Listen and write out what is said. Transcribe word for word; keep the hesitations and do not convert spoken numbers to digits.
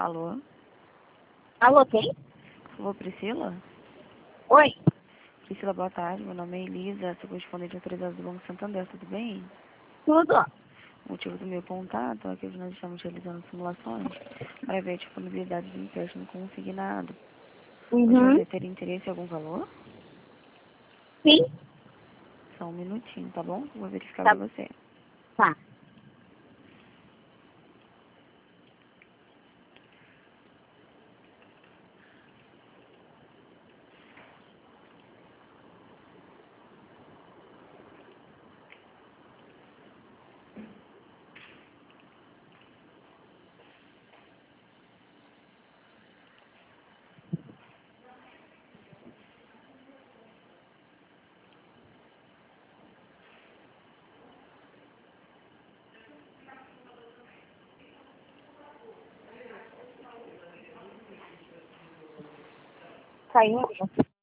Alô? Alô, quem? Alô, Priscila? Oi. Priscila, boa tarde. Meu nome é Elisa, sou correspondente autorizada do Banco Santander, tudo bem? Tudo? O motivo do meu contato é que hoje nós estamos realizando simulações para ver a disponibilidade de empréstimo consignado. Hoje Uhum. você teria interesse em algum valor? Sim. Só um minutinho, tá bom? Vou verificar Tá. para você. Tá. Caiu.